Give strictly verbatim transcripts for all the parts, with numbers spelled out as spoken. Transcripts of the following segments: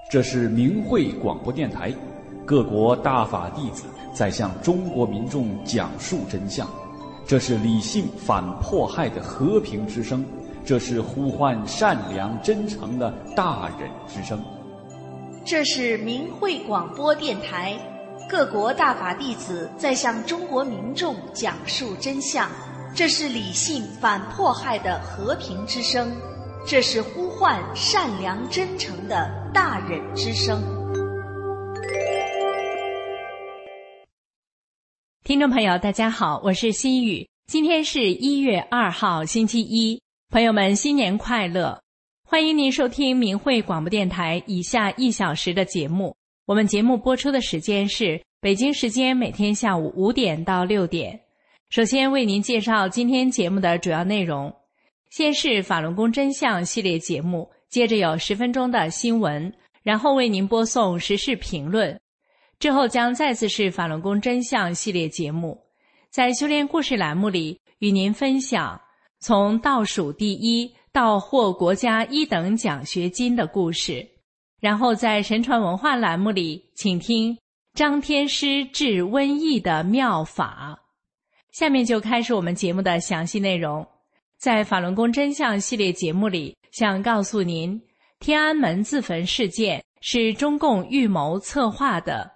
这是明慧广播电台，各国大法弟子在向中国民众讲述真相。这是理性反迫害的和平之声，这是呼唤善良真诚的大忍之声。 这是明慧广播电台，各国大法弟子在向中国民众讲述真相。这是理性反迫害的和平之声，这是呼唤善良真诚的大忍之声。 听众朋友大家好，我是心雨，今天是一月二号星期一，朋友们新年快乐，欢迎您收听明慧广播电台以下一小时的节目。我们节目播出的时间是北京时间每天下午五点到六点。首先为您介绍今天节目的主要内容，先是法轮功真相系列节目，接着有十分钟的新闻，然后为您播送时事评论，之后将再次是法轮功真相系列节目。在修炼故事栏目里，与您分享从倒数第一到获国家一等奖学金的故事。然后在神传文化栏目里，请听张天师治瘟疫的妙法。下面就开始我们节目的详细内容。在法轮功真相系列节目里，想告诉您，天安门自焚事件是中共预谋策划的。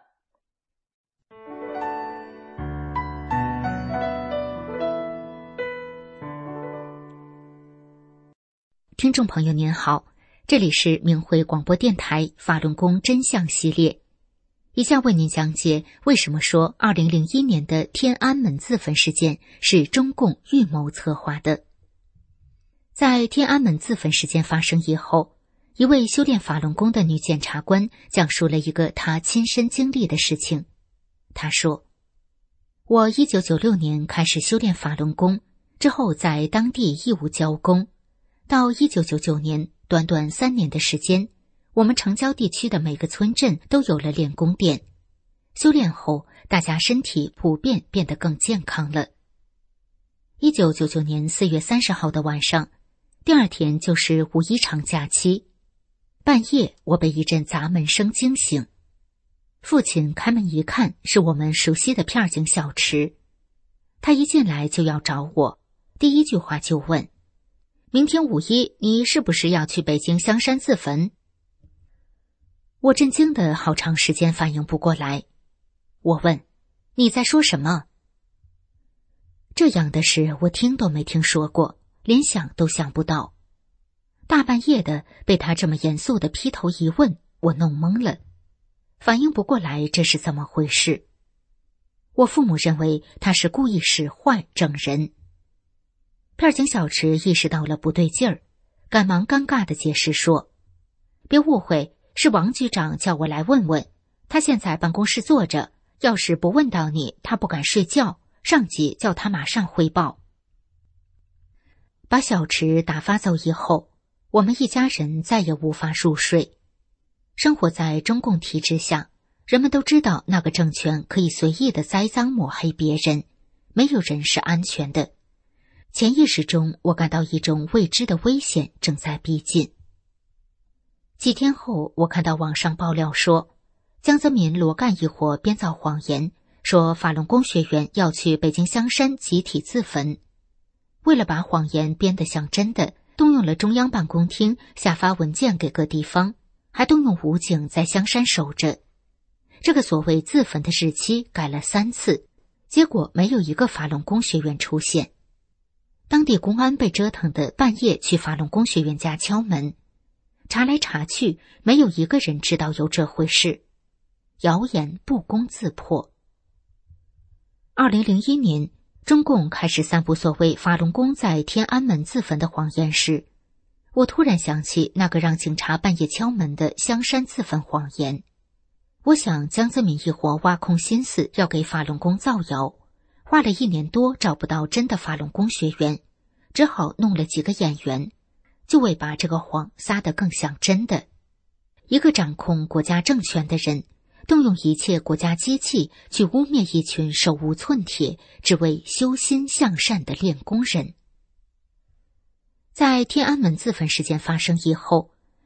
听众朋友您好，这里是明慧广播电台法轮功真相系列，以下为您讲解为什么说二零零一年的天安门自焚事件是中共预谋策划的。在天安门自焚事件发生以后，一位修炼法轮功的女检察官讲述了一个她亲身经历的事情。她说，我一九九六年开始修炼法轮功，之后在当地义务教功，到一九九九年，短短三年的时间，我们城郊地区的每个村镇都有了练功店。修炼后，大家身体普遍变得更健康了。一九九九年四月三十号的晚上，第二天就是五一长假期。半夜，我被一阵砸门声惊醒。父亲开门一看，是我们熟悉的片警小池。他一进来就要找我，第一句话就问，明天五一你是不是要去北京香山自焚？我震惊的好长时间反应不过来。我问，你在说什么？这样的事我听都没听说过，连想都想不到。大半夜的被他这么严肃的劈头一问，我弄懵了，反应不过来这是怎么回事。我父母认为他是故意使坏整人。片警小池意识到了不对劲儿，赶忙尴尬地解释说，别误会，是王局长叫我来问问，他现在办公室坐着，要是不问到你，他不敢睡觉，上级叫他马上汇报。把小池打发走以后，我们一家人再也无法入睡。生活在中共体制下，人们都知道那个政权可以随意的栽赃抹黑别人，没有人是安全的。潜意识中，我感到一种未知的危险正在逼近。几天后，我看到网上爆料说，江泽民、罗干一伙编造谎言，说法轮功学员要去北京香山集体自焚。为了把谎言编得像真的，动用了中央办公厅下发文件给各地方，还动用武警在香山守着。这个所谓自焚的日期改了三次，结果没有一个法轮功学员出现。当地公安被折腾的半夜去法轮功学员家敲门，查来查去，没有一个人知道有这回事。谣言不攻自破。二零零一年，中共开始散布所谓法轮功在天安门自焚的谎言时，我突然想起那个让警察半夜敲门的香山自焚谎言。我想江泽民一伙挖空心思要给法轮功造谣，花了一年多找不到真的法轮功学员，只好弄了几个演员，就为把这个谎撒得更像真的。一个掌控国家政权的人，动用一切国家机器去污蔑一群手无寸铁只为修心向善的练功人。在天安门自焚事件发生以后，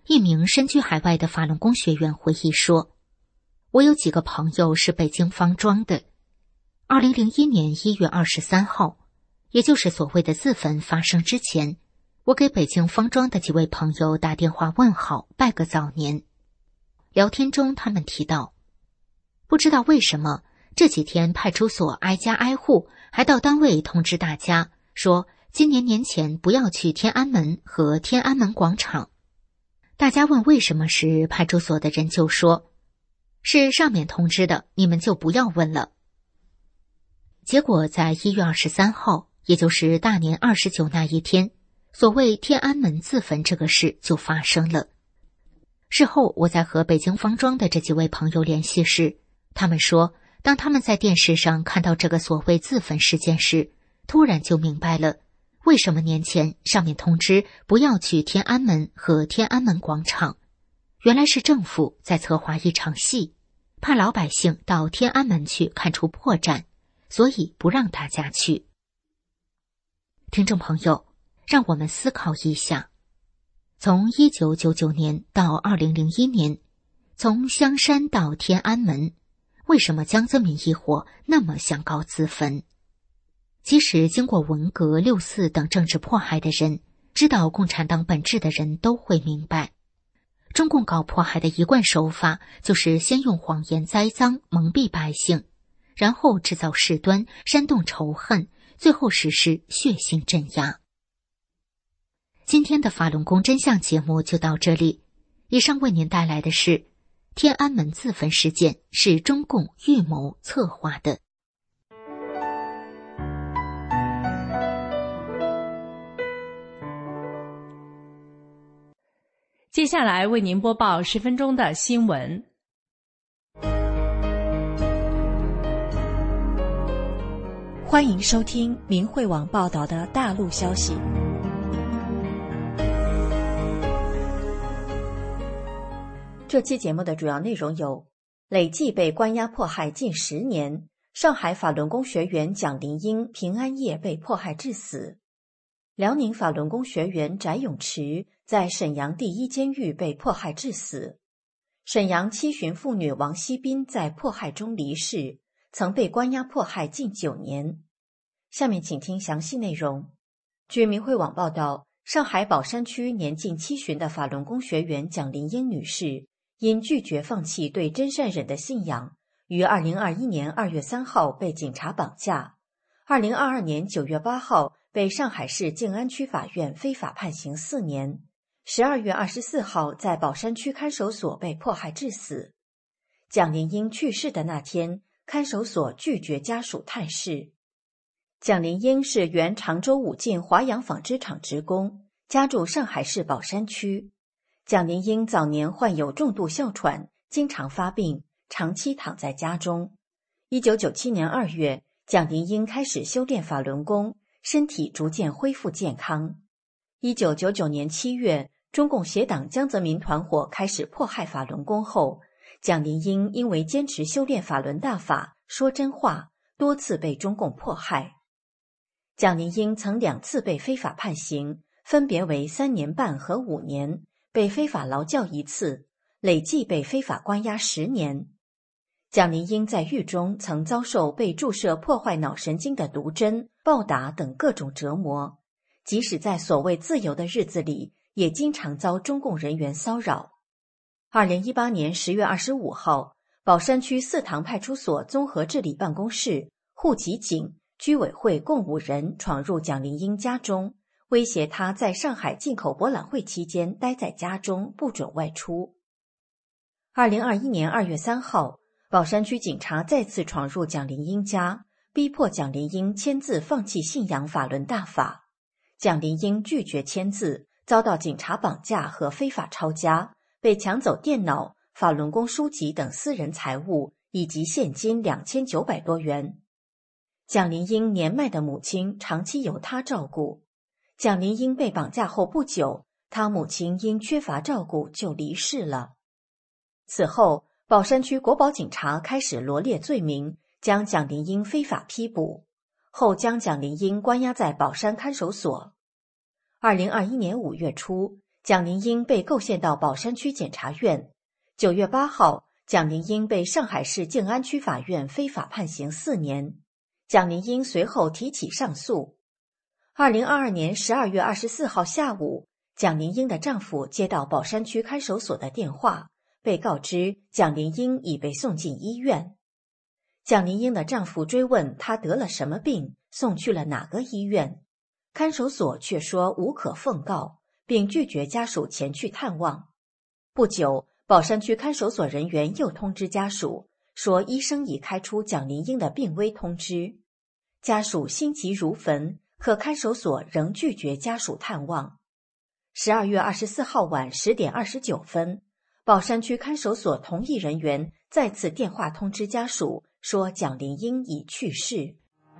一名身居海外的法轮功学员回忆说，我有几个朋友是北京方庄的。二零零一年一月二十三号，也就是所谓的自焚发生之前，我给北京方庄的几位朋友打电话问好，拜个早年。聊天中他们提到，不知道为什么这几天派出所挨家挨户，还到单位通知大家说今年年前不要去天安门和天安门广场。大家问为什么时，派出所的人就说，是上面通知的，你们就不要问了。结果在一月二十三号，也就是大年二十九那一天，所谓天安门自焚这个事就发生了。事后我在和北京方庄的这几位朋友联系时，他们说，当他们在电视上看到这个所谓自焚事件时，突然就明白了为什么年前上面通知不要去天安门和天安门广场。原来是政府在策划一场戏，怕老百姓到天安门去看出破绽，所以不让大家去。听众朋友，让我们思考一下，从一九九九年到二零零一年，从香山到天安门，为什么江泽民一伙那么想搞自焚？即使经过文革、六四等政治迫害的人，知道共产党本质的人都会明白，中共搞迫害的一贯手法就是先用谎言栽赃蒙蔽百姓，然后制造事端，煽动仇恨，最后实施血腥镇压。今天的法轮功真相节目就到这里，以上为您带来的是天安门自焚事件是中共预谋策划的。 接下来为您播报十分钟的新闻。 欢迎收听明慧网报道的大陆消息。这期节目的主要内容有：累计被关押迫害近十年，上海法轮功学员蒋林英平安夜被迫害致死；辽宁法轮功学员翟永池在沈阳第一监狱被迫害致死；沈阳七旬妇女王锡斌在迫害中离世，曾被关押迫害近九年。下面请听详细内容。据明慧网报道，上海宝山区年近七旬的法轮功学员蒋林英女士，因拒绝放弃对真善忍的信仰，于二零二一年二月三号被警察绑架，二零二二年九月八号被上海市静安区法院非法判刑四年，十二月二十四号在宝山区看守所被迫害致死。蒋林英去世的那天，看守所拒绝家属探视。蒋林英是原常州武进华阳纺织厂职工，家住上海市宝山区。蒋林英早年患有重度哮喘，经常发病，长期躺在家中。一九九七年二月，蒋林英开始修炼法轮功，身体逐渐恢复健康。一九九九年七月，中共协党江泽民团伙开始迫害法轮功后，蒋林英因为坚持修炼法轮大法，说真话，多次被中共迫害。蒋林英曾两次被非法判刑，分别为三年半和五年，被非法劳教一次，累计被非法关押十年。蒋林英在狱中曾遭受被注射破坏脑神经的毒针、暴打等各种折磨，即使在所谓自由的日子里，也经常遭中共人员骚扰。二零一八年十月二十五号，宝山区四塘派出所综合治理办公室、户籍警、居委会共五人闯入蒋林英家中，威胁他在上海进口博览会期间待在家中，不准外出。二零二一年二月三号，宝山区警察再次闯入蒋林英家，逼迫蒋林英签字放弃信仰法轮大法。蒋林英拒绝签字，遭到警察绑架和非法抄家，被抢走电脑、法轮功书籍等私人财物以及现金两千九百多元。蒋林英年迈的母亲长期由他照顾。蒋林英被绑架后不久，他母亲因缺乏照顾就离世了。此后，宝山区国保警察开始罗列罪名，将蒋林英非法批捕，后将蒋林英关押在宝山看守所。二零二一年五月初， 蒋林英被构陷到宝山区检察院。九月八号，蒋林英被上海市静安区法院非法判刑四年。蒋林英随后提起上诉。二零二二年十二月二十四号下午，蒋林英的丈夫接到宝山区看守所的电话，被告知蒋林英已被送进医院。蒋林英的丈夫追问她得了什么病，送去了哪个医院，看守所却说无可奉告，并拒绝家属前去探望。不久，宝山区看守所人员又通知家属，说医生已开出蒋林英的病危通知。家属心急如焚，可看守所仍拒绝家属探望。十二月二十四号晚十点二十九分，宝山区看守所同一人员再次电话通知家属，说蒋林英已去世。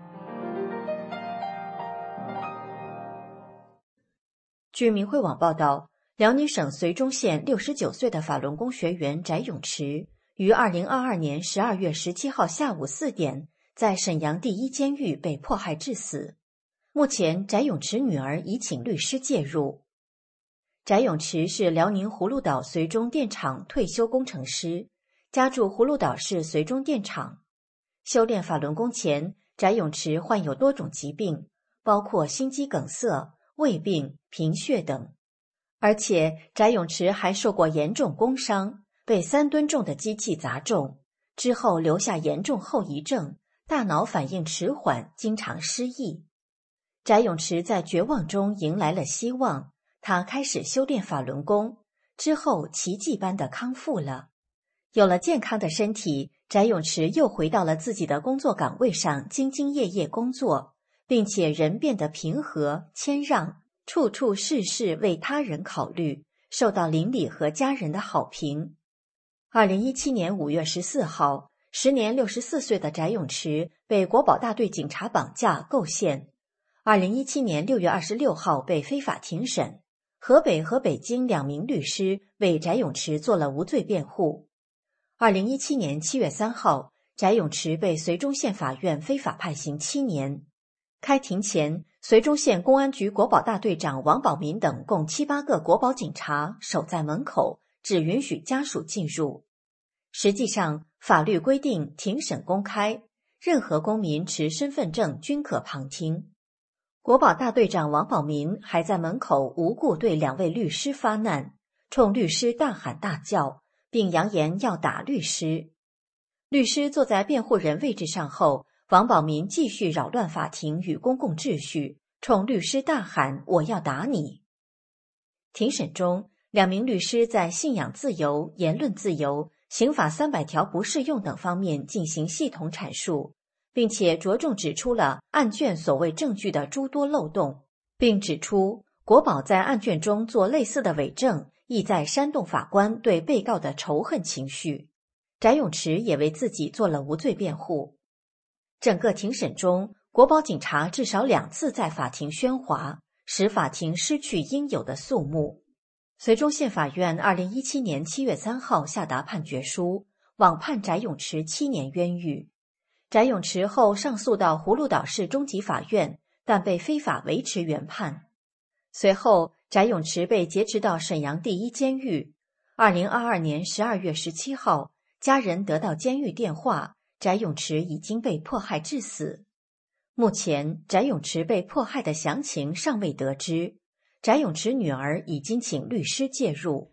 据明慧网报道，辽宁省绥中县六十九岁的法轮功学员翟永池于二零二二年十二月十七号下午四点在沈阳第一监狱被迫害致死。目前，翟永池女儿已请律师介入。翟永池是辽宁葫芦岛绥中电厂退休工程师，家住葫芦岛市绥中电厂。修炼法轮功前，翟永池患有多种疾病，包括心肌梗塞、胃病、贫血等。而且，翟永池还受过严重工伤，被三吨重的机器砸中，之后留下严重后遗症，大脑反应迟缓，经常失忆。翟永池在绝望中迎来了希望，他开始修炼法轮功，之后奇迹般的康复了。有了健康的身体，翟永池又回到了自己的工作岗位上，兢兢业业工作，并且人变得平和谦让，处处事事为他人考虑，受到邻里和家人的好评。二零一七年五月十四号，时年六十四岁的翟永池被国保大队警察绑架构陷。二零一七年六月二十六号被非法庭审，河北和北京两名律师为翟永池做了无罪辩护。二零一七年七月三号，翟永池被绥中县法院非法判刑七年。开庭前，绥中县公安局国保大队长王保民等共七八个国保警察守在门口，只允许家属进入。实际上，法律规定庭审公开，任何公民持身份证均可旁听。国保大队长王保民还在门口无故对两位律师发难，冲律师大喊大叫，并扬言要打律师。律师坐在辩护人位置上后，王保民继续扰乱法庭与公共秩序，冲律师大喊：“我要打你！”庭审中，两名律师在信仰自由、言论自由、刑法三百条不适用等方面进行系统阐述，并且着重指出了案卷所谓证据的诸多漏洞，并指出国保在案卷中做类似的伪证，意在煽动法官对被告的仇恨情绪。翟永池也为自己做了无罪辩护。整个庭审中，国保警察至少两次在法庭喧哗，使法庭失去应有的肃穆。绥中县法院二零一七年七月三号下达判决书，网判翟永池七年冤狱。翟永池后上诉到葫芦岛市中级法院，但被非法维持原判。随后，翟永池被劫持到沈阳第一监狱。二零二二年十二月十七号，家人得到监狱电话，翟永池已经被迫害致死。目前，翟永池被迫害的详情尚未得知。翟永池女儿已经请律师介入。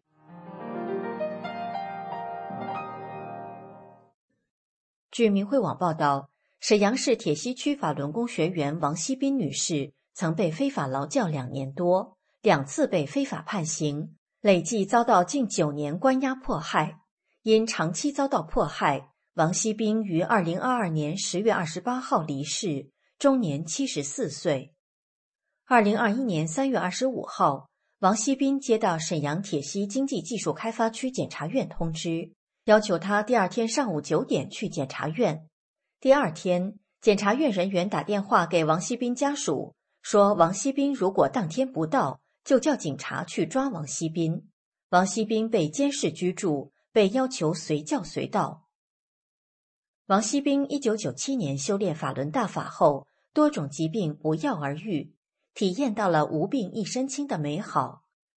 据明慧网报道，沈阳市铁西区法轮功学员王锡斌女士曾被非法劳教两年多，两次被非法判刑，累计遭到近九年关押迫害。因长期遭到迫害，王锡斌于二零二二年十月二十八号离世，终年七十四岁。二零二一年三月二十五号，王锡斌接到沈阳铁西经济技术开发区检察院通知，要求他第二天上午九点去检察院。第二天，检察院人员打电话给王锡斌家属，说王锡斌如果当天不到，就叫警察去抓王锡斌。王锡斌被监视居住，被要求随叫随到。王锡斌一九九七年修炼法轮大法后，多种疾病不药而愈，体验到了无病一身轻的美好。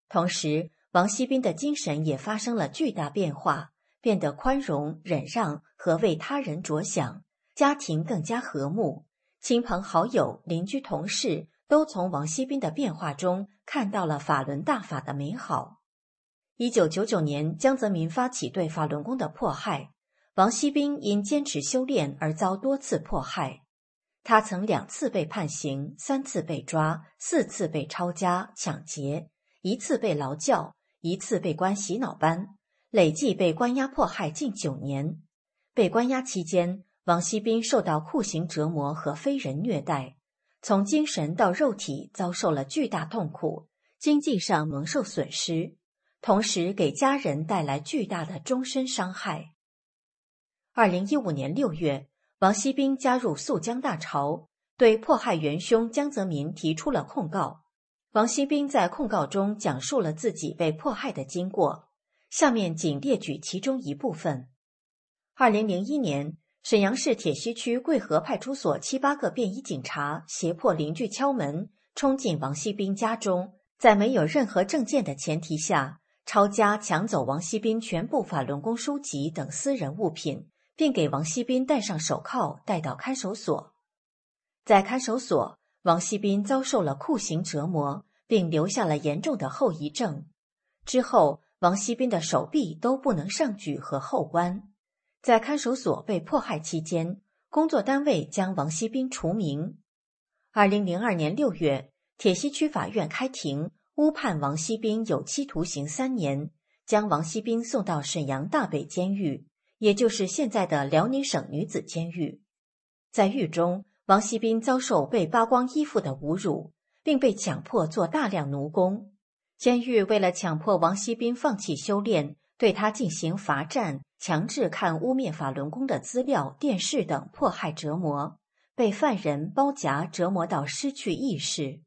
同时，王羲斌的精神也发生了巨大变化，变得宽容、忍让和为他人着想，家庭更加和睦，亲朋好友、邻居同事都从王羲斌的变化中看到了法轮大法的美好。一九九九年，江泽民发起对法轮功的迫害，王羲斌因坚持修炼而遭多次迫害。他曾两次被判刑，三次被抓，四次被抄家、抢劫，一次被劳教，一次被关洗脑班，累计被关押迫害近九年。被关押期间，王羲斌受到酷刑折磨和非人虐待，从精神到肉体遭受了巨大痛苦，经济上蒙受损失，同时给家人带来巨大的终身伤害。二零一五年六月，王羲斌加入肃江大潮，对迫害元凶江泽民提出了控告。王羲斌在控告中讲述了自己被迫害的经过，下面仅列举其中一部分。二零零一年，沈阳市铁西区贵河派出所七八个便衣警察胁迫邻居敲门，冲进王羲斌家中，在没有任何证件的前提下，抄家抢走王羲斌全部法轮功书籍等私人物品，并给王羲斌戴上手铐，带到看守所。在看守所，王羲斌遭受了酷刑折磨，并留下了严重的后遗症。之后，王羲斌的手臂都不能上举和后弯。在看守所被迫害期间，工作单位将王羲斌除名。二零零二年六月，铁西区法院开庭，误判王羲斌有期徒刑三年，将王羲斌送到沈阳大北监狱，也就是现在的辽宁省女子监狱。在狱中，王羲斌遭受被扒光衣服的侮辱，并被强迫做大量奴工。监狱为了强迫王羲斌放弃修炼，对他进行罚站，强制看污蔑法轮功的资料、电视等迫害折磨，被犯人包夹折磨到失去意识。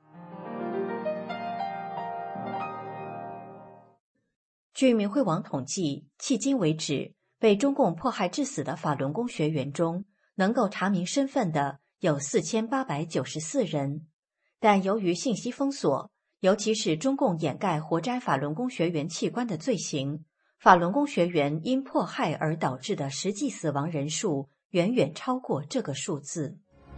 据明慧网统计，迄今为止，被中共迫害致死的法轮功学员中，能够查明身份的有四千八百九十四人，但由于信息封锁，尤其是中共掩盖活摘法轮功学员器官的罪行，法轮功学员因迫害而导致的实际死亡人数远远超过这个数字。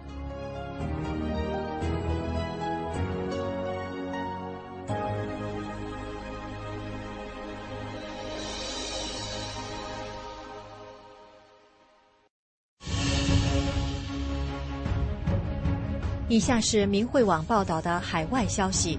以下是明慧网报道的海外消息，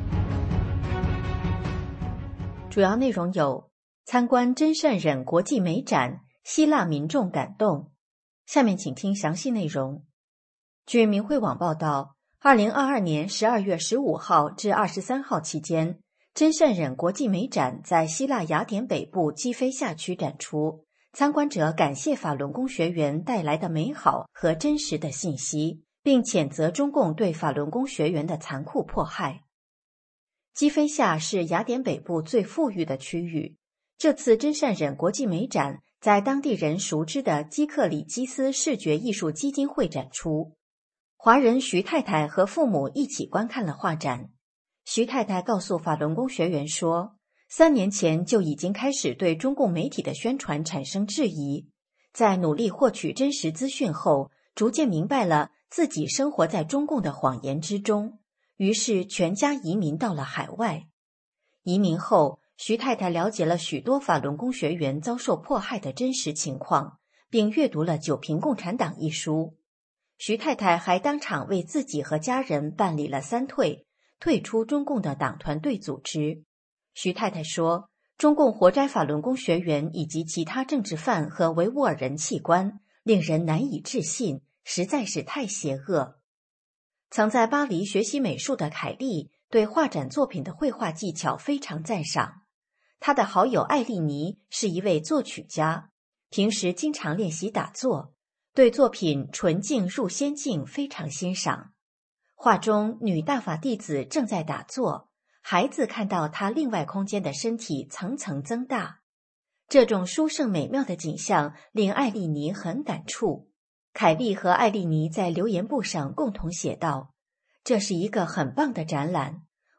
主要内容有：参观真善忍国际美展，希腊民众感动。下面请听详细内容。据明慧网报道，二零二二年十二月十五号至二十三号期间，真善忍国际美展在希腊雅典北部基菲夏区展出，参观者感谢法轮功学员带来的美好和真实的信息，并谴责中共对法轮功学员的残酷迫害。基菲夏是雅典北部最富裕的区域，这次真善忍国际美展在当地人熟知的基克里基斯视觉艺术基金会展出。华人徐太太和父母一起观看了画展。徐太太告诉法轮功学员说，三年前就已经开始对中共媒体的宣传产生质疑，在努力获取真实资讯后，逐渐明白了自己生活在中共的谎言之中，于是全家移民到了海外。移民后，徐太太了解了许多法轮功学员遭受迫害的真实情况，并阅读了《九评共产党》一书。徐太太还当场为自己和家人办理了三退，退出中共的党团队组织。徐太太说，中共活摘法轮功学员以及其他政治犯和维吾尔人器官，令人难以置信，实在是太邪恶。曾在巴黎学习美术的凯莉对画展作品的绘画技巧非常赞赏。她的好友艾丽妮是一位作曲家，平时经常练习打坐，对作品纯净入仙境非常欣赏。画中女大法弟子正在打坐，孩子看到她另外空间的身体层层增大，这种殊胜美妙的景象令艾丽妮很感触。凯莉和艾丽妮在留言簿上共同写道，这是一个很棒的展览，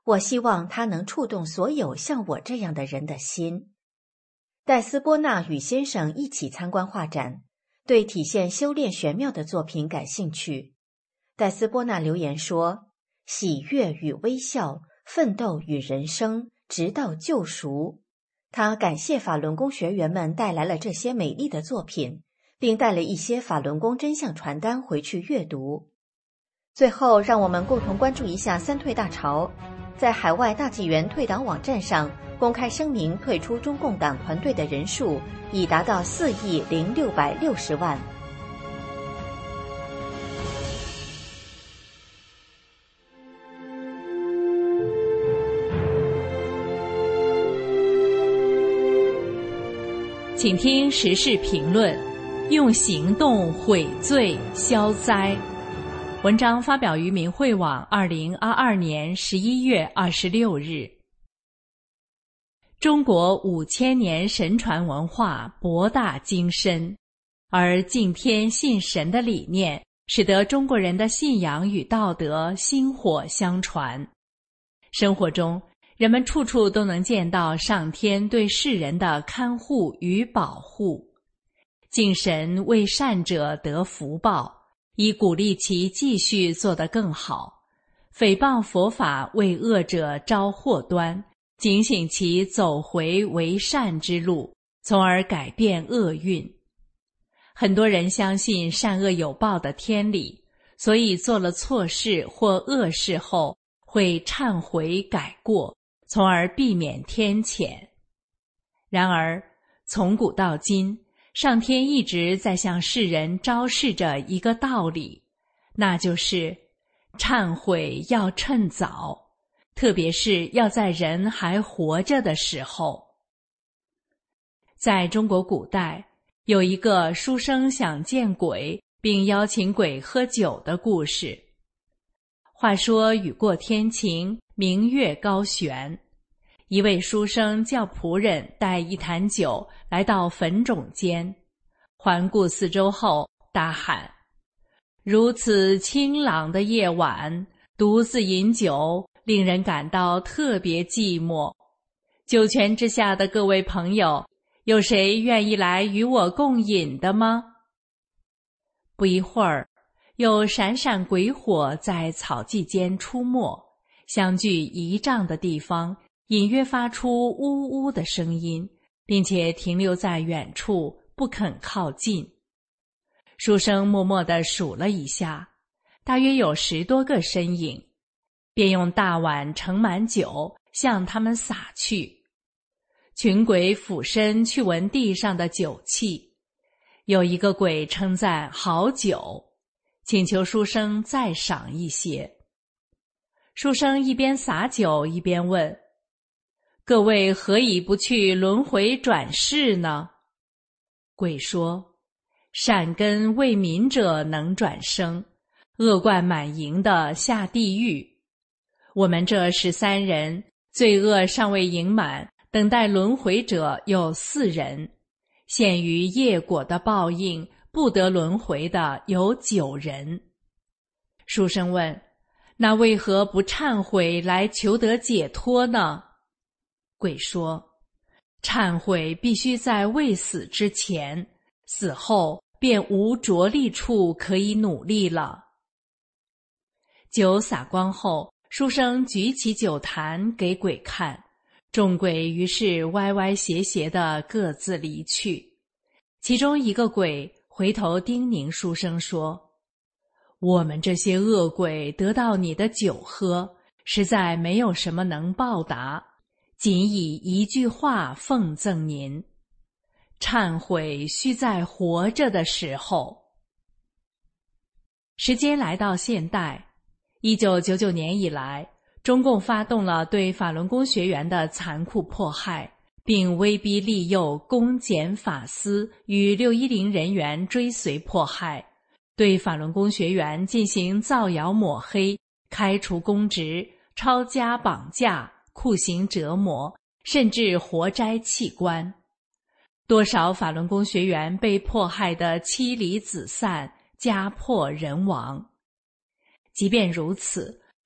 我希望它能触动所有像我这样的人的心。戴斯波纳与先生一起参观画展，对体现修炼玄妙的作品感兴趣。戴斯波纳留言说：喜悦与微笑，奋斗与人生，直到救赎。他感谢法轮功学员们带来了这些美丽的作品，并带了一些法轮功真相传单回去阅读。最后，让我们共同关注一下三退大潮。在海外大纪元退党网站上公开声明退出中共党团队的人数已达到四亿零六百六十万。 请听时事评论，用行动悔罪消灾。文章发表于明慧网二零二二年十一月二十六日。中国五千年神传文化博大精深，而敬天信神的理念使得中国人的信仰与道德薪火相传。生活中，人们处处都能见到上天对世人的看护与保护。敬神为善者得福报，以鼓励其继续做得更好；诽谤佛法为恶者招祸端，警醒其走回为善之路，从而改变厄运。很多人相信善恶有报的天理，所以做了错事或恶事后会忏悔改过，从而避免天谴。然而，从古到今，上天一直在向世人昭示着一个道理，那就是忏悔要趁早，特别是要在人还活着的时候。在中国古代，有一个书生想见鬼并邀请鬼喝酒的故事。话说雨过天晴，明月高悬，一位书生叫仆人带一坛酒来到坟冢间，环顾四周后大喊：如此清朗的夜晚，独自饮酒，令人感到特别寂寞。酒泉之下的各位朋友，有谁愿意来与我共饮的吗？不一会儿，有闪闪鬼火在草地间出没，相距一丈的地方隐约发出呜呜的声音，并且停留在远处，不肯靠近。书生默默地数了一下，大约有十多个身影，便用大碗盛满酒向他们洒去。群鬼俯身去闻地上的酒气，有一个鬼称赞好酒，请求书生再赏一些。书生一边洒酒一边问：各位何以不去轮回转世呢？鬼说：善根未泯者能转生，恶贯满盈的下地狱。我们这十三人，罪恶尚未盈满，等待轮回者有四人，限于业果的报应，不得轮回的有九人。书生问：那为何不忏悔来求得解脱呢？鬼说：忏悔必须在未死之前，死后便无着力处可以努力了。酒洒光后，书生举起酒坛给鬼看，众鬼于是歪歪斜斜地各自离去。其中一个鬼回头叮咛书生说：我们这些恶鬼得到你的酒喝，实在没有什么能报答，仅以一句话奉赠您：忏悔须在活着的时候。时间来到现代，一九九九年以来，中共发动了对法轮功学员的残酷迫害，并威逼利诱公检法司与六一零人员追随迫害，对法轮功学员进行造谣抹黑，开除公职，抄家绑架，酷刑折磨，甚至活摘器官。多少法轮功学员被迫害得妻离子散，家破人亡。即便如此，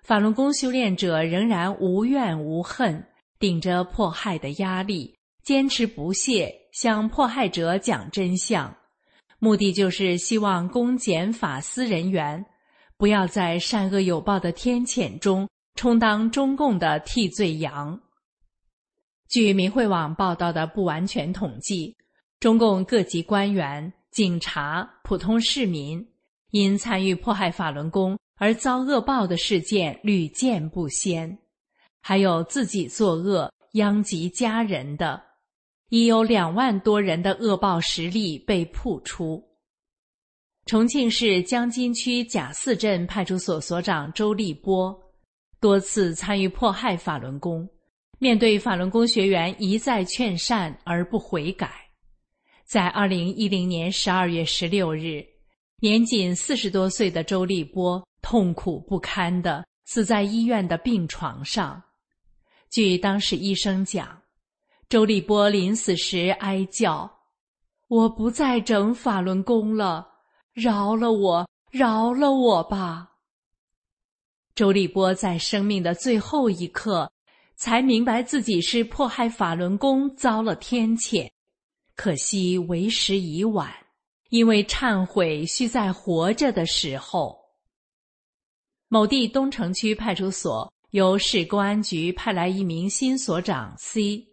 法轮功修炼者仍然无怨无恨，顶着迫害的压力，坚持不懈向迫害者讲真相，目的就是希望公检法司人员不要在善恶有报的天谴中充当中共的替罪羊。据明慧网报道的不完全统计，中共各级官员、警察、普通市民因参与迫害法轮功而遭恶报的事件屡见不鲜，还有自己作恶殃及家人的，已有两万多人的恶报实例被曝出。重庆市江津区贾寺镇派出所所长周立波多次参与迫害法轮功，面对法轮功学员一再劝善而不悔改。在二零一零年十二月十六日，年仅四十多岁的周立波痛苦不堪地死在医院的病床上。据当时医生讲，周立波临死时哀叫：“我不再整法轮功了，饶了我，饶了我吧。”周立波在生命的最后一刻才明白自己是迫害法轮功遭了天谴，可惜为时已晚，因为忏悔需在活着的时候。某地东城区派出所由市公安局派来一名新所长 C。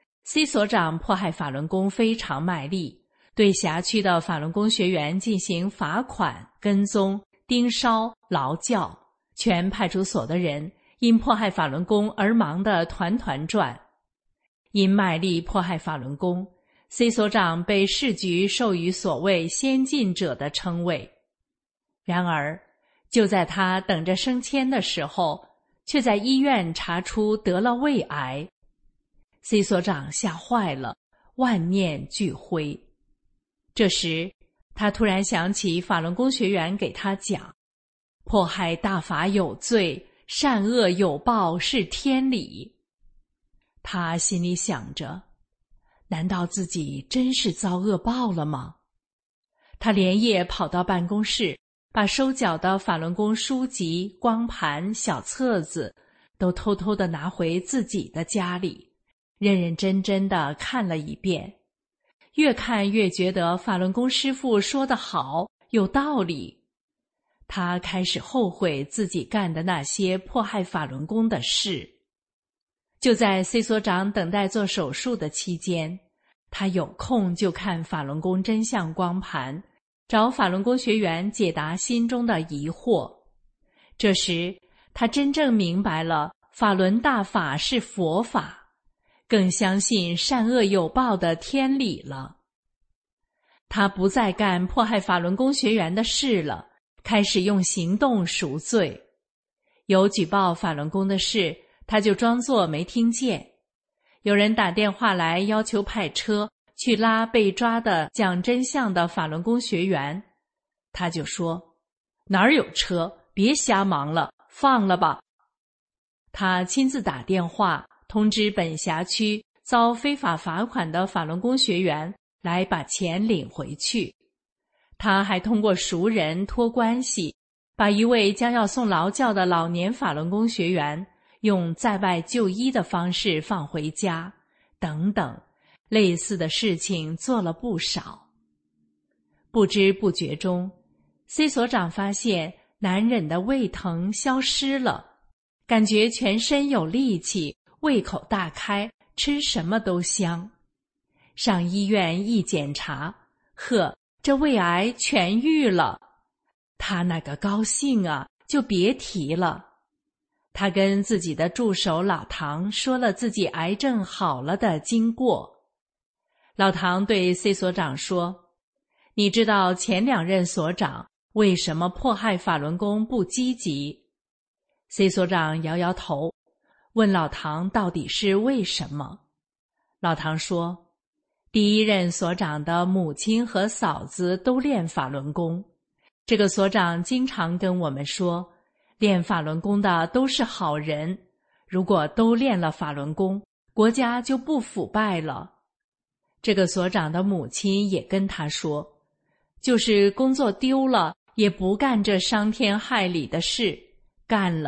C 所长迫害法轮功非常卖力，对辖区的法轮功学员进行罚款、跟踪、盯梢、劳教，全派出所的人因迫害法轮功而忙得团团转。因卖力迫害法轮功， C 所长被市局授予所谓先进者的称谓。然而就在他等着升迁的时候，却在医院查出得了胃癌。 C 所长吓坏了，万念俱灰。这时他突然想起法轮功学员给他讲，迫害大法有罪，善恶有报是天理。他心里想着，难道自己真是遭恶报了吗？他连夜跑到办公室，把收缴的法轮功书籍、光盘、小册子都偷偷地拿回自己的家里，认认真真地看了一遍。越看越觉得法轮功师父说得好，有道理。他开始后悔自己干的那些迫害法轮功的事。就在 C 所长等待做手术的期间，他有空就看法轮功真相光盘，找法轮功学员解答心中的疑惑。这时他真正明白了法轮大法是佛法，更相信善恶有报的天理了。他不再干迫害法轮功学员的事了，开始用行动赎罪。有举报法轮功的事，他就装作没听见。有人打电话来要求派车去拉被抓的讲真相的法轮功学员，他就说：“哪儿有车？别瞎忙了，放了吧。”他亲自打电话通知本辖区遭非法罚款的法轮功学员来把钱领回去。他还通过熟人托关系，把一位将要送劳教的老年法轮功学员用在外就医的方式放回家，等等，类似的事情做了不少。不知不觉中， C 所长发现难忍的胃疼消失了，感觉全身有力气，胃口大开，吃什么都香。上医院一检查，呵，这胃癌痊愈了。他那个高兴啊，就别提了。他跟自己的助手老唐说了自己癌症好了的经过。老唐对 C 所长说：“你知道前两任所长为什么迫害法轮功不积极？” C 所长摇摇头，问老唐到底是为什么。老唐说，第一任所长的母亲和嫂子都练法轮功，这个所长经常跟我们说，练法轮功的都是好人，如果都练了法轮功，国家就不腐败了。这个所长的母亲也跟他说，就是工作丢了，也不干这伤天害理的事，干了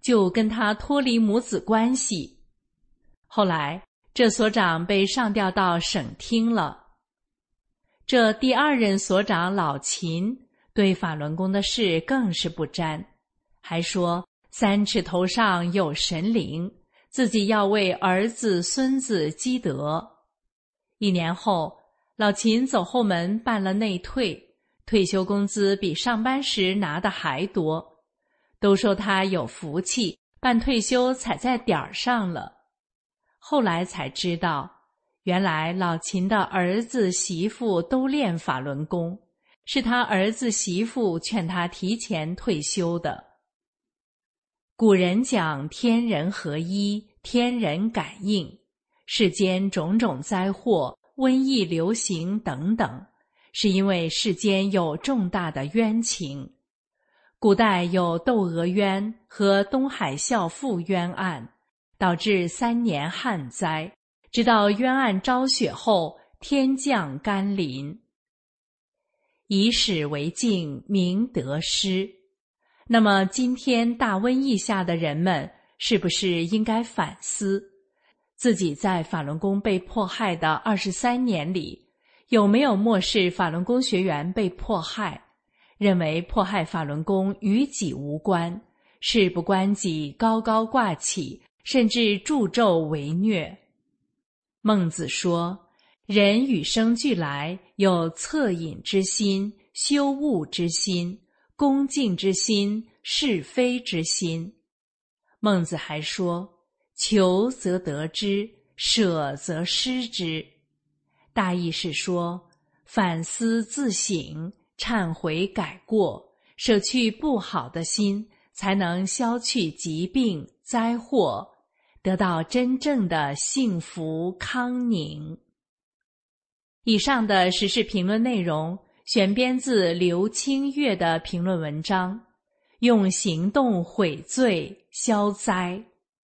就跟他脱离母子关系。后来这所长被上调到省厅了。这第二任所长老秦对法轮功的事更是不沾，还说三尺头上有神灵，自己要为儿子孙子积德。一年后，老秦走后门办了内退，退休工资比上班时拿的还多，都说他有福气，办退休踩在点儿上了。后来才知道，原来老秦的儿子媳妇都练法轮功，是他儿子媳妇劝他提前退休的。古人讲天人合一，天人感应，世间种种灾祸、瘟疫流行等等，是因为世间有重大的冤情。古代有窦娥冤和东海孝妇冤案，导致三年旱灾，直到冤案昭雪后，天降甘霖。以史为镜，明得失。那么今天大瘟疫下的人们，是不是应该反思，自己在法轮功被迫害的二十三年里，有没有漠视法轮功学员被迫害，认为迫害法轮功与己无关，事不关己，高高挂起，甚至助纣为虐。孟子说，人与生俱来，有恻隐之心、羞恶之心、恭敬之心、是非之心。孟子还说，求则得之，舍则失之。大意是说，反思自省，忏悔改过，舍去不好的心，才能消去疾病、灾祸，得到真正的幸福康宁。以上的时事评论内容选编自刘清月的评论文章，用行动悔罪消灾。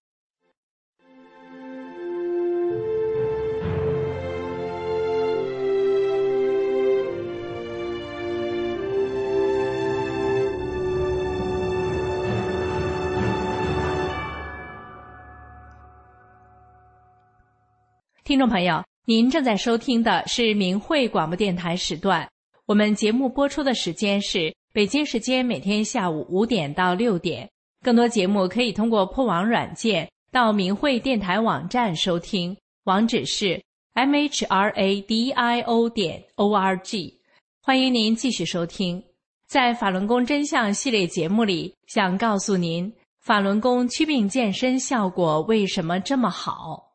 听众朋友，您正在收听的是明慧广播电台时段，我们节目播出的时间是北京时间每天下午五点到六点。更多节目可以通过破网软件到明慧电台网站收听，网址是 m h r a d i o 点 o r g。 欢迎您继续收听。在法轮功真相系列节目里，想告诉您法轮功祛病健身效果为什么这么好。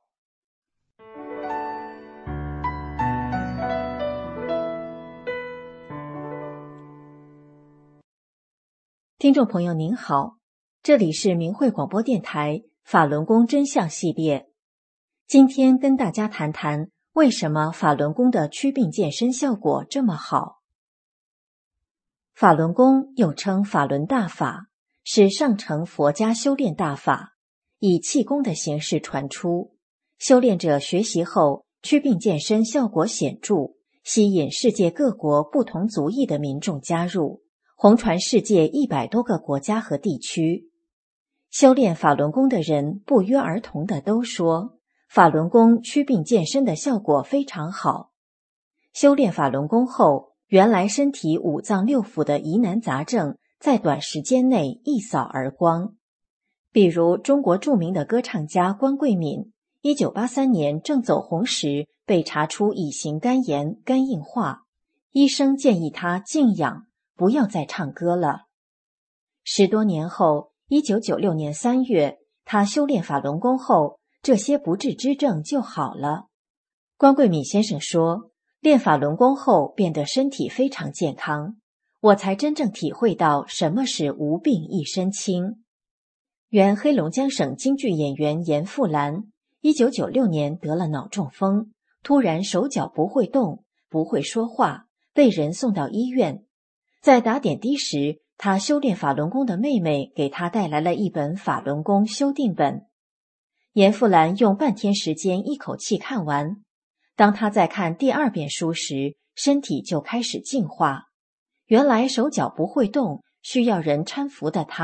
听众朋友您好，这里是明慧广播电台法轮功真相系列。今天跟大家谈谈为什么法轮功的祛病健身效果这么好。法轮功又称法轮大法，是上乘佛家修炼大法，以气功的形式传出，修炼者学习后祛病健身效果显著，吸引世界各国不同族裔的民众加入，红传世界一百多个国家和地区。修炼法轮功的人不约而同的都说，法轮功祛病健身的效果非常好。修炼法轮功后，原来身体五脏六腑的疑难杂症在短时间内一扫而光。比如中国著名的歌唱家关桂敏，一九八三年正走红时被查出乙型肝炎、肝硬化，医生建议他静养，不要再唱歌了。十多年后，一九九六年三月，他修炼法轮功后，这些不治之症就好了。关桂敏先生说，练法轮功后变得身体非常健康，我才真正体会到什么是无病一身轻。原黑龙江省京剧演员严复兰，一九九六年得了脑中风，突然手脚不会动，不会说话，被人送到医院。在打点滴时，他修炼法轮功的妹妹给他带来了一本法轮功修订本。严复兰用半天时间一口气看完，当他在看第二遍书时，身体就开始净化。原来手脚不会动，需要人搀扶的他，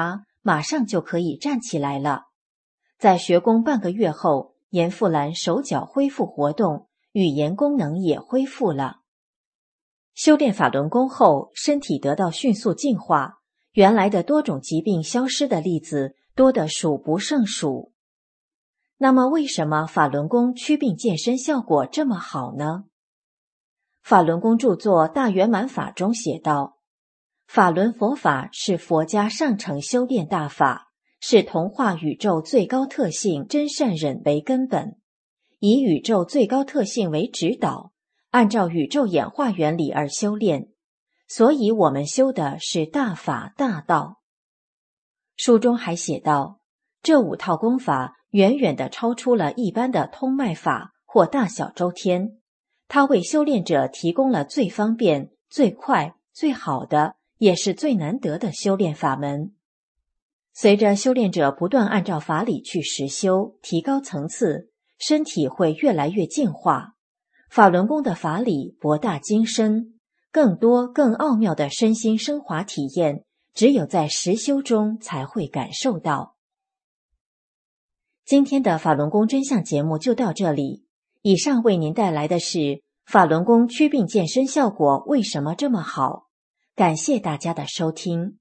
马上就可以站起来了。在学功半个月后，严复兰手脚恢复活动，语言功能也恢复了。修炼法轮功后，身体得到迅速净化，原来的多种疾病消失的例子多得数不胜数。那么为什么法轮功祛病健身效果这么好呢？法轮功著作《大圆满法》中写道，法轮佛法是佛家上乘修炼大法，是同化宇宙最高特性真善忍为根本，以宇宙最高特性为指导，按照宇宙演化原理而修炼，所以我们修的是大法大道。书中还写道，这五套功法远远地超出了一般的通脉法或大小周天，它为修炼者提供了最方便、最快、最好的，也是最难得的修炼法门。随着修炼者不断按照法理去实修，提高层次，身体会越来越净化。法轮功的法理博大精深，更多更奥妙的身心升华体验，只有在实修中才会感受到。今天的法轮功真相节目就到这里，以上为您带来的是法轮功祛病健身效果为什么这么好，感谢大家的收听。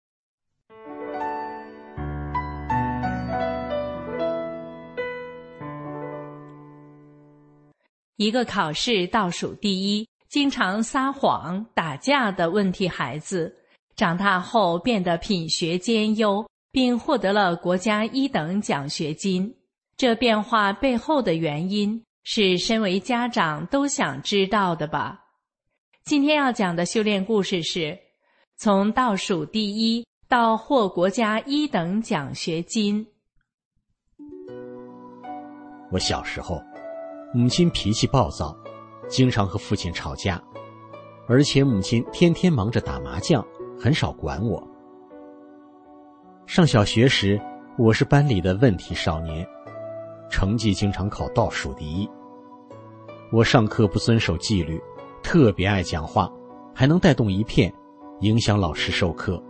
一个考试倒数第一，经常撒谎打架的问题孩子，长大后变得品学兼优，并获得了国家一等奖学金。这变化背后的原因是身为家长都想知道的吧。今天要讲的修炼故事是从倒数第一到获国家一等奖学金。 我小时候，母亲脾气暴躁，经常和父亲吵架，而且母亲天天忙着打麻将，很少管我。上小学时，我是班里的问题少年，成绩经常考倒数第一。我上课不遵守纪律，特别爱讲话，还能带动一片，影响老师授课。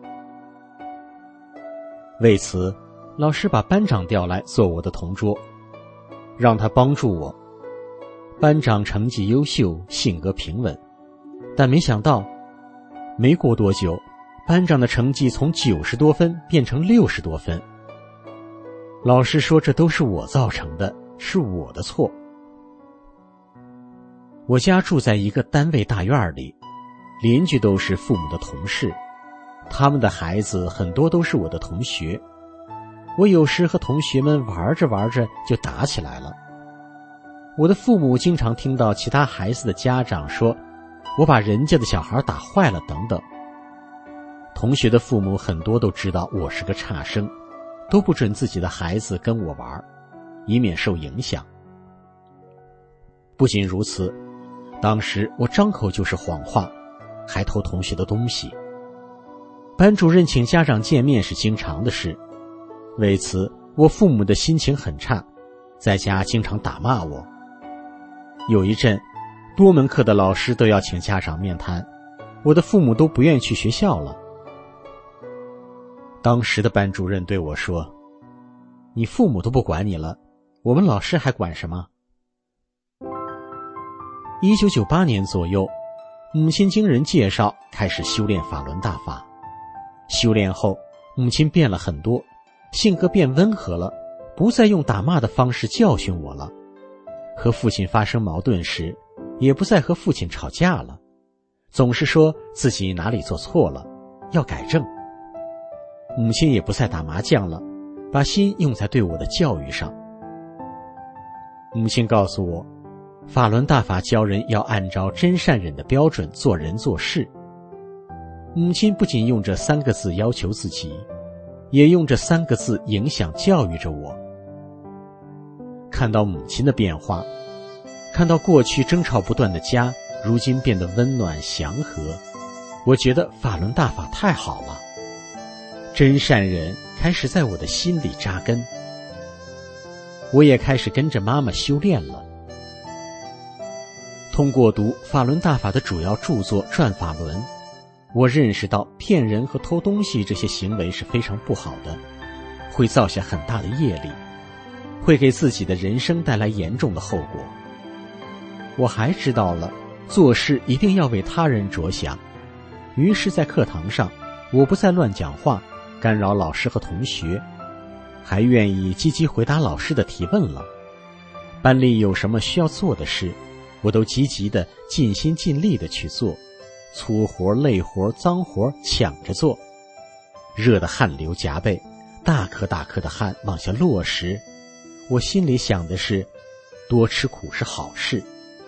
为此，老师把班长调来做我的同桌，让他帮助我。班长成绩优秀，性格平稳，但没想到，没过多久，班长的成绩从九十多分变成六十多分。老师说这都是我造成的，是我的错。我家住在一个单位大院里，邻居都是父母的同事，他们的孩子很多都是我的同学。我有时和同学们玩着玩着就打起来了。我的父母经常听到其他孩子的家长说我把人家的小孩打坏了等等。同学的父母很多都知道我是个差生，都不准自己的孩子跟我玩，以免受影响。不仅如此，当时我张口就是谎话，还偷同学的东西。班主任请家长见面是经常的事，为此我父母的心情很差，在家经常打骂我。有一阵，多门课的老师都要请家长面谈，我的父母都不愿意去学校了。当时的班主任对我说，你父母都不管你了，我们老师还管什么？一九九八年左右，母亲经人介绍开始修炼法轮大法。修炼后，母亲变了很多，性格变温和了，不再用打骂的方式教训我了。和父亲发生矛盾时，也不再和父亲吵架了，总是说自己哪里做错了，要改正。母亲也不再打麻将了，把心用在对我的教育上。母亲告诉我，法轮大法教人要按照真善忍的标准做人做事。母亲不仅用这三个字要求自己，也用这三个字影响教育着我。看到母亲的变化，看到过去争吵不断的家如今变得温暖祥和，我觉得法轮大法太好了，真善忍开始在我的心里扎根。我也开始跟着妈妈修炼了。通过读法轮大法的主要著作《转法轮》， 我认识到骗人和偷东西这些行为是非常不好的，会造下很大的业力，会给自己的人生带来严重的后果。我还知道了做事一定要为他人着想，于是在课堂上我不再乱讲话，干扰老师和同学，还愿意积极回答老师的提问了。班里有什么需要做的事，我都积极的尽心尽力的去做，粗活累活脏活抢着做，热得汗流浃背，大颗大颗的汗往下落时，我心里想的是多吃苦是好事。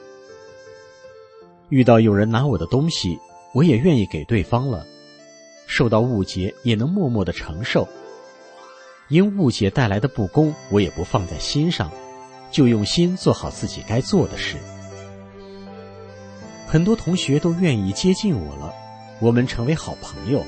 遇到有人拿我的东西，我也愿意给对方了，受到误解也能默默地承受，因误解带来的不公我也不放在心上，就用心做好自己该做的事。很多同学都愿意接近我了，我们成为好朋友。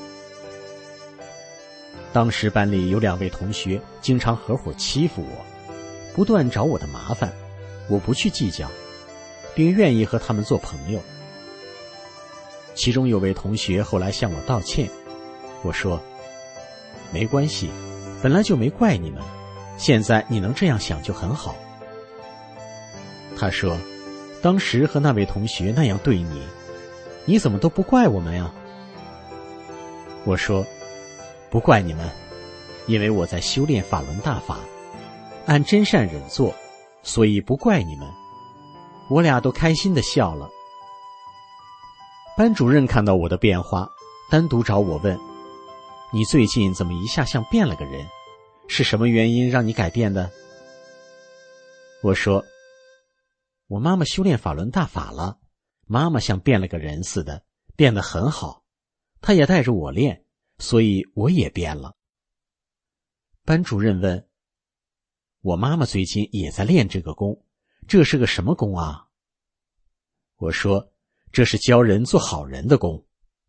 当时班里有两位同学经常合伙欺负我，不断找我的麻烦，我不去计较，并愿意和他们做朋友。其中有位同学后来向我道歉，我说没关系，本来就没怪你们，现在你能这样想就很好。他说当时和那位同学那样对你，你怎么都不怪我们呀？我说不怪你们，因为我在修炼法轮大法，按真善忍做，所以不怪你们。我俩都开心地笑了。班主任看到我的变化，单独找我问，你最近怎么一下像变了个人？是什么原因让你改变的？我说我妈妈修炼法轮大法了，妈妈像变了个人似的，变得很好，她也带着我练，所以我也变了。班主任问，我妈妈最近也在练这个功，这是个什么功啊？我说这是教人做好人的功。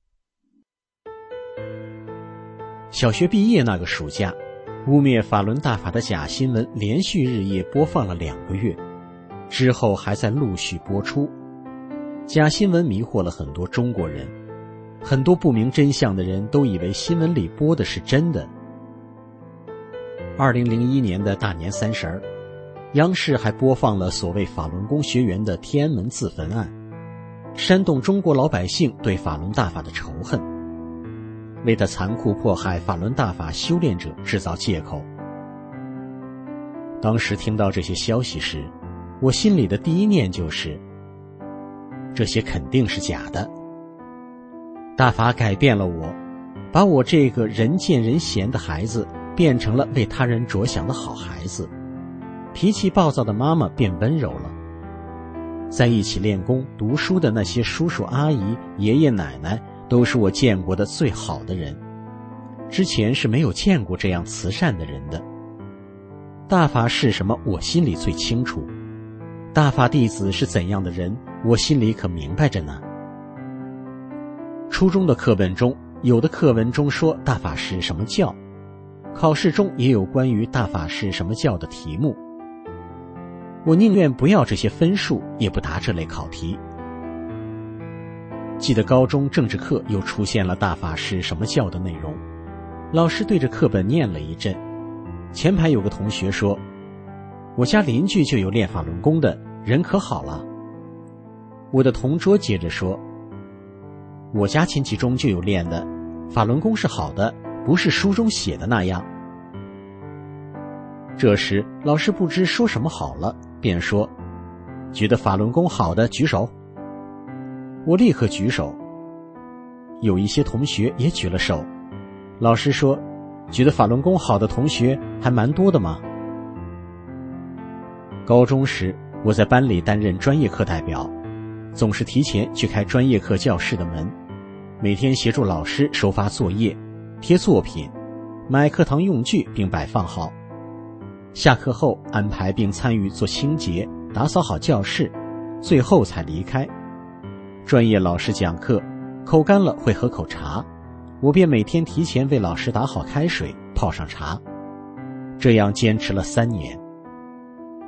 小学毕业那个暑假，污蔑法轮大法的假新闻连续日夜播放了两个月，之后还在陆续播出。假新闻迷惑了很多中国人，很多不明真相的人都以为新闻里播的是真的。二零零一年的大年三十儿，央视还播放了所谓法轮功学员的天安门自焚案，煽动中国老百姓对法轮大法的仇恨，为他残酷迫害法轮大法修炼者制造借口。当时听到这些消息时，我心里的第一念就是这些肯定是假的。大法改变了我，把我这个人见人嫌的孩子变成了为他人着想的好孩子，脾气暴躁的妈妈变温柔了。在一起练功读书的那些叔叔阿姨爷爷奶奶都是我见过的最好的人，之前是没有见过这样慈善的人的。大法是什么我心里最清楚，大法弟子是怎样的人我心里可明白着呢。初中的课本中，有的课文中说大法是什么教，考试中也有关于大法是什么教的题目。我宁愿不要这些分数，也不答这类考题。记得高中政治课又出现了大法是什么教的内容，老师对着课本念了一阵，前排有个同学说，我家邻居就有练法轮功的，人可好了。我的同桌接着说，我家亲戚中就有练的，法轮功是好的，不是书中写的那样。这时老师不知说什么好了，便说，觉得法轮功好的举手。我立刻举手，有一些同学也举了手。老师说，觉得法轮功好的同学还蛮多的嘛。高中时我在班里担任专业课代表，总是提前去开专业课教室的门，每天协助老师收发作业、贴作品、买课堂用具并摆放好。下课后安排并参与做清洁，打扫好教室，最后才离开。专业老师讲课，口干了会喝口茶，我便每天提前为老师打好开水，泡上茶。这样坚持了三年。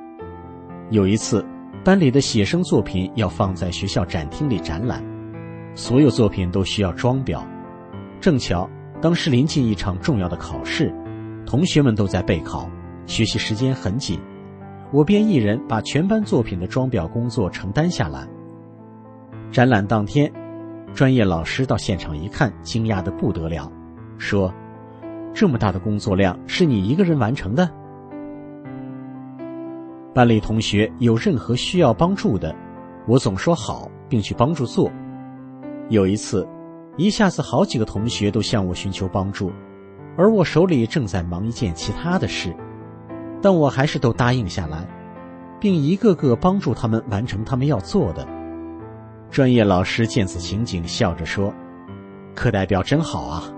有一次，班里的写生作品要放在学校展厅里展览， 所有作品都需要装裱。正巧当时临近一场重要的考试，同学们都在备考，学习时间很紧，我便一人把全班作品的装裱工作承担下来。展览当天，专业老师到现场一看，惊讶得不得了，说：这么大的工作量是你一个人完成的？班里同学有任何需要帮助的，我总说好，并去帮助做。有一次，一下子好几个同学都向我寻求帮助，而我手里正在忙一件其他的事，但我还是都答应下来，并一个个帮助他们完成他们要做的。专业老师见此情景，笑着说：课代表真好啊。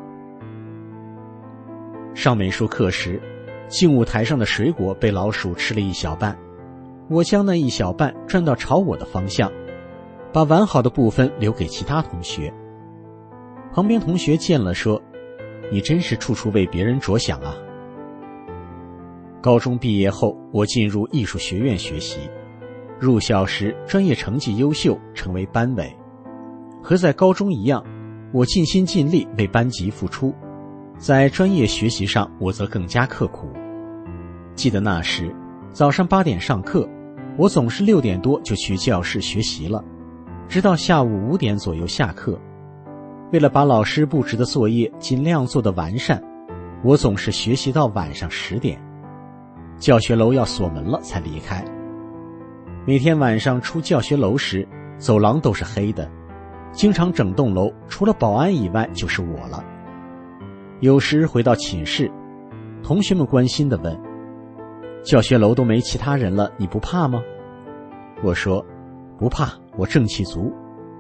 上美术课时，静物台上的水果被老鼠吃了一小半，我将那一小半转到朝我的方向，把完好的部分留给其他同学。旁边同学见了说：你真是处处为别人着想啊。高中毕业后，我进入艺术学院学习，入校时专业成绩优秀，成为班委。和在高中一样，我尽心尽力为班级付出，在专业学习上我则更加刻苦。记得那时早上八点上课，我总是六点多就去教室学习了，直到下午五点左右下课。为了把老师布置的作业尽量做得完善，我总是学习到晚上十点，教学楼要锁门了才离开。每天晚上出教学楼时，走廊都是黑的，经常整栋楼除了保安以外就是我了。有时回到寝室，同学们关心地问：教学楼都没其他人了，你不怕吗？我说：不怕，我正气足。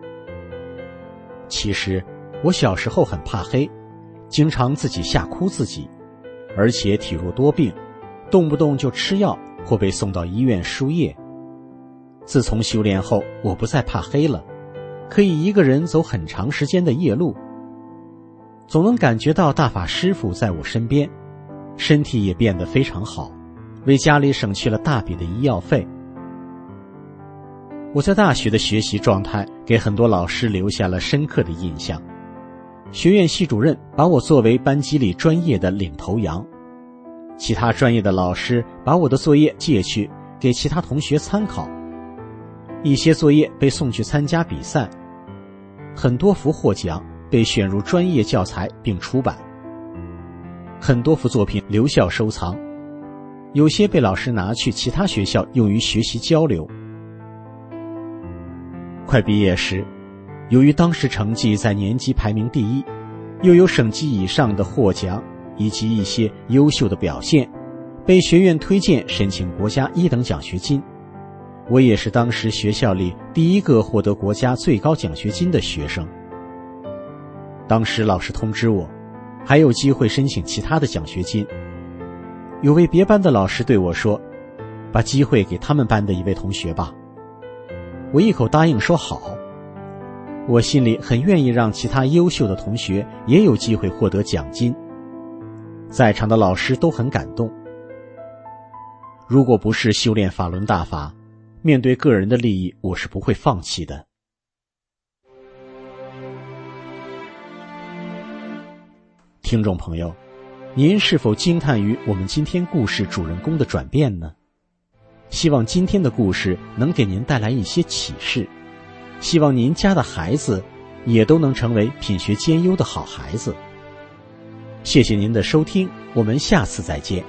其实我小时候很怕黑，经常自己吓哭自己，而且体弱多病，动不动就吃药或被送到医院输液。自从修炼后，我不再怕黑了，可以一个人走很长时间的夜路，总能感觉到大法师父在我身边，身体也变得非常好，为家里省去了大笔的医药费。我在大学的学习状态给很多老师留下了深刻的印象，学院系主任把我作为班级里专业的领头羊，其他专业的老师把我的作业借去给其他同学参考，一些作业被送去参加比赛，很多幅获奖被选入专业教材并出版，很多幅作品留校收藏，有些被老师拿去其他学校用于学习交流。快毕业时，由于当时成绩在年级排名第一，又有省级以上的获奖以及一些优秀的表现，被学院推荐申请国家一等奖学金。我也是当时学校里第一个获得国家最高奖学金的学生。当时老师通知我，还有机会申请其他的奖学金。有位别班的老师对我说：把机会给他们班的一位同学吧。我一口答应说好。我心里很愿意让其他优秀的同学也有机会获得奖金。在场的老师都很感动。如果不是修炼法轮大法，面对个人的利益，我是不会放弃的。听众朋友，您是否惊叹于我们今天故事主人公的转变呢？希望今天的故事能给您带来一些启示，希望您家的孩子也都能成为品学兼优的好孩子。谢谢您的收听，我们下次再见。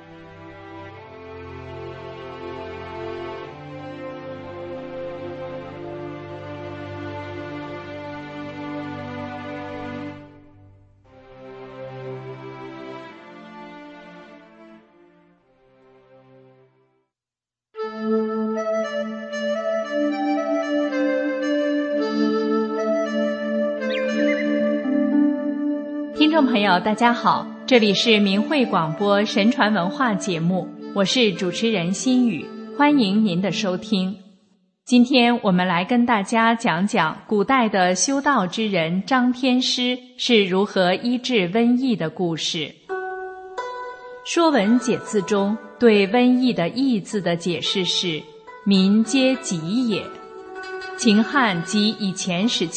听众朋友大家好，这里是明慧广播神传文化节目，我是主持人心雨，欢迎您的收听。今天我们来跟大家讲讲古代的修道之人张天师是如何医治瘟疫的故事。说文解字中对瘟疫的疫字的解释是民皆疾也。秦汉及以前时期，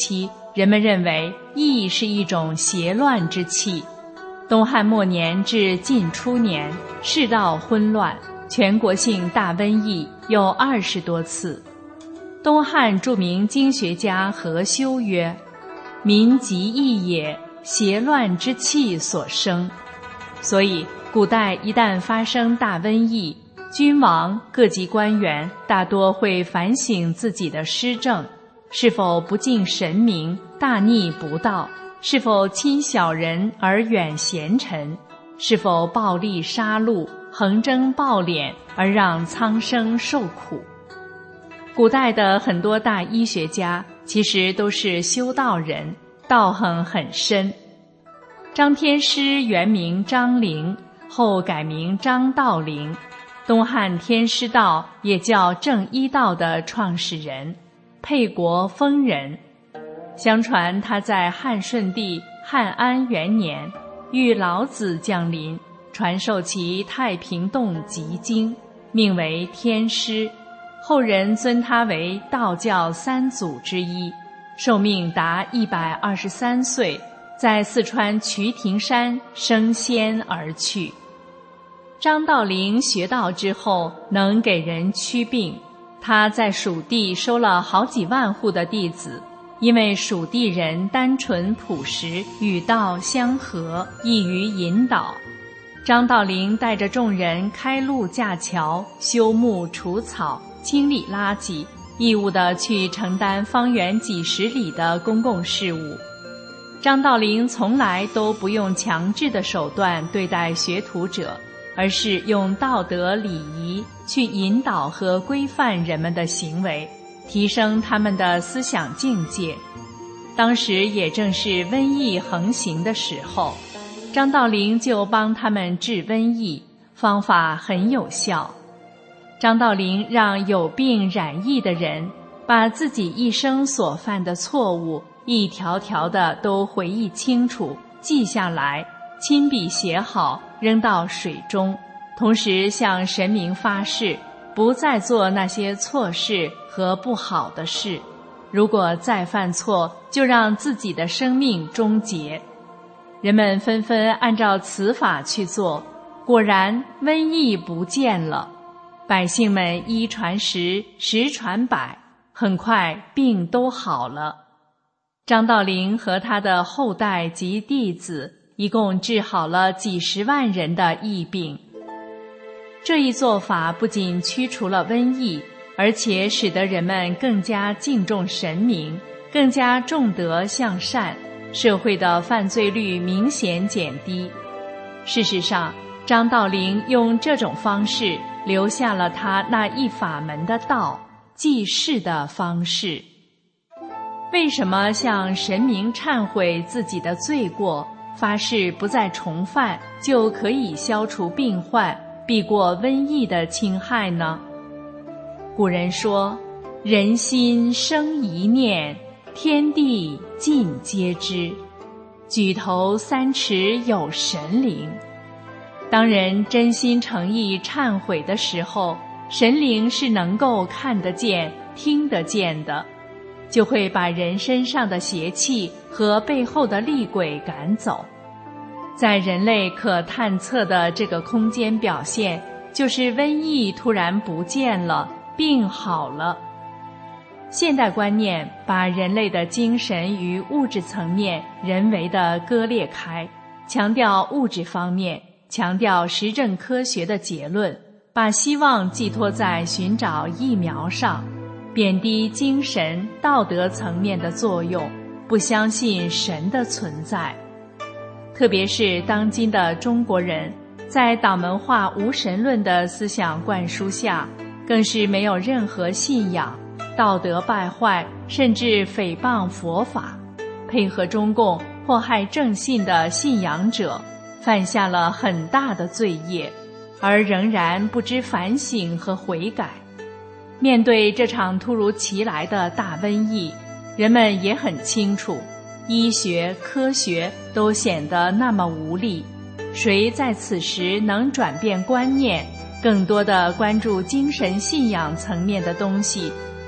人们认为疫是一种邪乱之气。东汉末年至晋初年，世道混乱，全国性大瘟疫有二十多次。东汉著名经学家何修曰：民疾疫也，邪乱之气所生。所以古代一旦发生大瘟疫，君王各级官员大多会反省自己的施政，是否不敬神明，大逆不道，是否亲小人而远贤臣，是否暴力杀戮，横征暴敛而让苍生受苦。古代的很多大医学家其实都是修道人，道行很深。张天师原名张陵，后改名张道陵，东汉天师道也叫正一道的创始人，沛国丰人。相传他在汉顺帝汉安元年遇老子降临，传授其太平洞集经，命为天师，后人尊他为道教三祖之一，寿命达一百二十三岁，在四川渠亭山升仙而去。张道陵学道之后能给人驱病，他在蜀地收了好几万户的弟子，因为蜀地人单纯朴实，与道相合，易于引导。张道陵带着众人开路架桥，修木除草，清理垃圾，义务地去承担方圆几十里的公共事务。张道陵从来都不用强制的手段对待学徒者，而是用道德礼仪去引导和规范人们的行为，提升他们的思想境界。当时也正是瘟疫横行的时候，张道陵就帮他们治瘟疫，方法很有效。张道陵让有病染疫的人把自己一生所犯的错误一条条的都回忆清楚，记下来，亲笔写好，扔到水中，同时向神明发誓，不再做那些错事和不好的事，如果再犯错，就让自己的生命终结。人们纷纷按照此法去做，果然瘟疫不见了。百姓们一传十，十传百，很快病都好了。张道陵和他的后代及弟子一共治好了几十万人的疫病。这一做法不仅驱除了瘟疫，而且使得人们更加敬重神明，更加重德向善，社会的犯罪率明显减低。事实上，张道陵用这种方式留下了他那一法门的道，济世的方式。为什么向神明忏悔自己的罪过，发誓不再重犯，就可以消除病患，避过瘟疫的侵害呢？古人说，人心生一念，天地尽皆知，举头三尺有神灵。当人真心诚意忏悔的时候，神灵是能够看得见、听得见的，就会把人身上的邪气和背后的厉鬼赶走。在人类可探测的这个空间表现，就是瘟疫突然不见了，病好了。现代观念把人类的精神与物质层面人为地割裂开，强调物质方面，强调实证科学的结论，把希望寄托在寻找疫苗上，贬低精神道德层面的作用，不相信神的存在。特别是当今的中国人，在党文化无神论的思想灌输下，更是没有任何信仰，道德败坏，甚至诽谤佛法，配合中共迫害正信的信仰者，犯下了很大的罪业，而仍然不知反省和悔改。面对这场突如其来的大瘟疫，人们也很清楚，医学科学都显得那么无力，谁在此时能转变观念，更多的关注精神信仰层面的东西，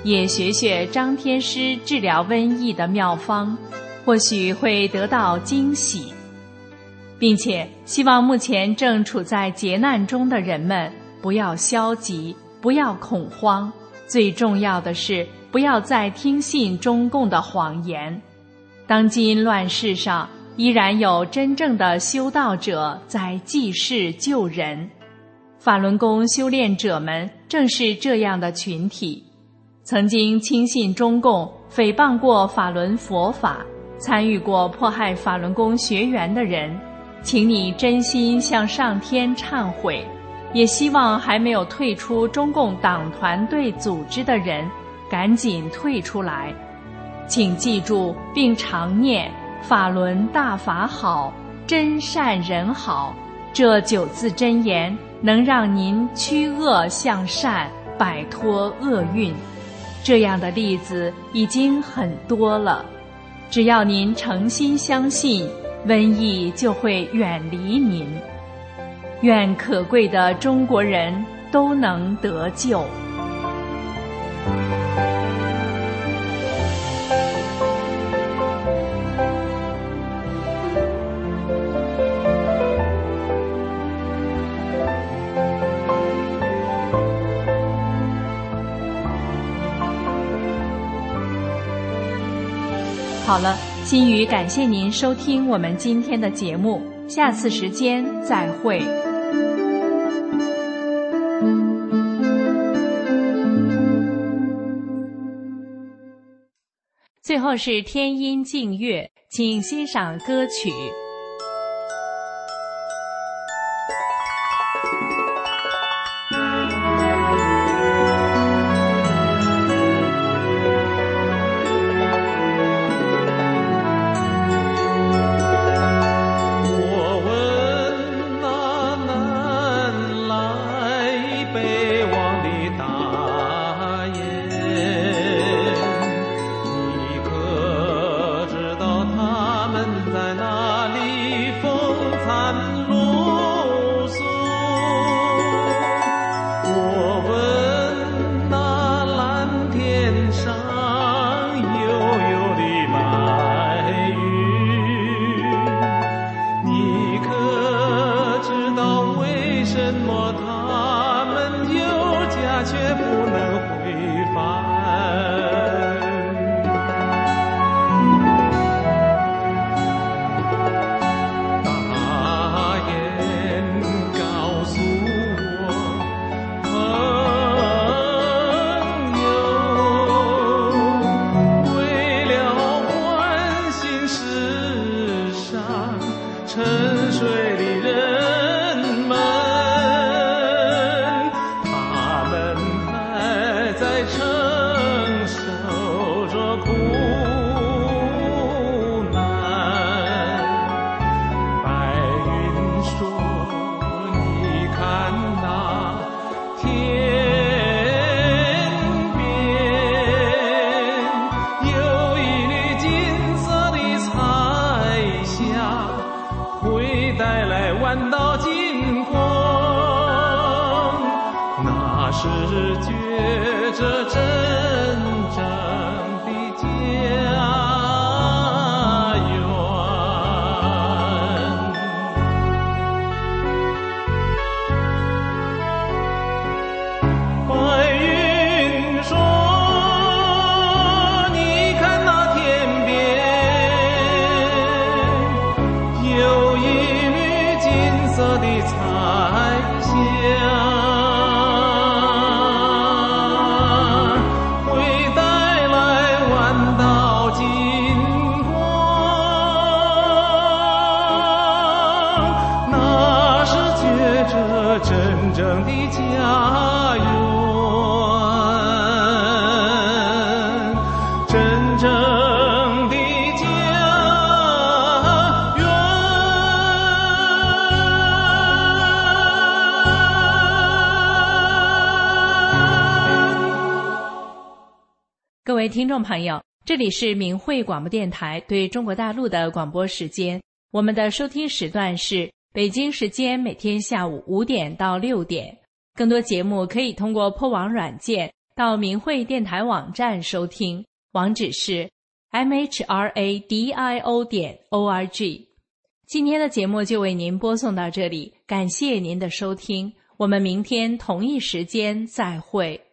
也学学张天师治疗瘟疫的妙方，或许会得到惊喜。并且希望目前正处在劫难中的人们不要消极，不要恐慌，最重要的是不要再听信中共的谎言。当今乱世上依然有真正的修道者在济世救人，法轮功修炼者们正是这样的群体。曾经轻信中共，诽谤过法轮佛法，参与过迫害法轮功学员的人，请你真心向上天忏悔，也希望还没有退出中共党团队组织的人赶紧退出来。请记住并常念法轮大法好，真善人好，这九字真言能让您趋恶向善，摆脱厄运。这样的例子已经很多了，只要您诚心相信，瘟疫就会远离您。愿可贵的中国人都能得救。好了，心语感谢您收听我们今天的节目，下次时间再会。最后是天音静乐，请欣赏歌曲。各位听众朋友，这里是明慧广播电台对中国大陆的广播时间，我们的收听时段是北京时间每天下午五点到六点。更多节目可以通过破网软件到明慧电台网站收听，网址是 m h r a d i o 点 o r g。 今天的节目就为您播送到这里，感谢您的收听，我们明天同一时间再会。